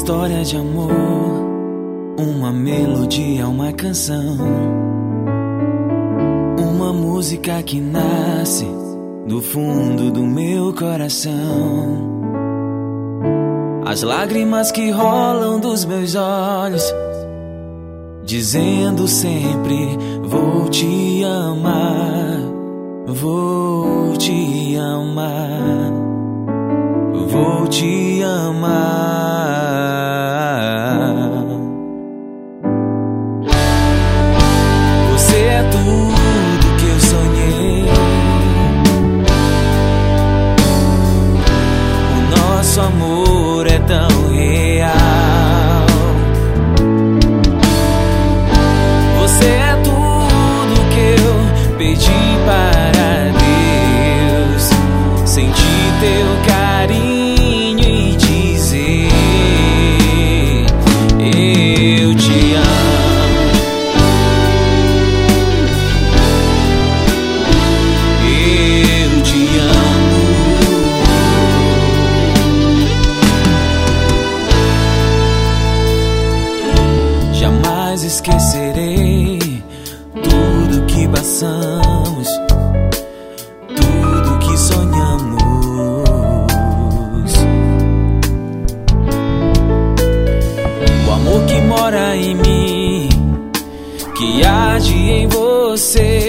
história de amor, uma melodia, uma canção, uma música que nasce do fundo do meu coração. As lágrimas que rolam dos meus olhos, dizendo sempre: vou te amar, vou te amar, vou te amar. Você é tudo que eu sonhei. O nosso amor é tão real. Você é tudo que eu pedi para Deus, sentir teu carinho e dizer: eu te amo, eu te amo. Jamais esquecerei tudo que passamos, tudo que sonhamos. O amor que mora em mim, que arde em você,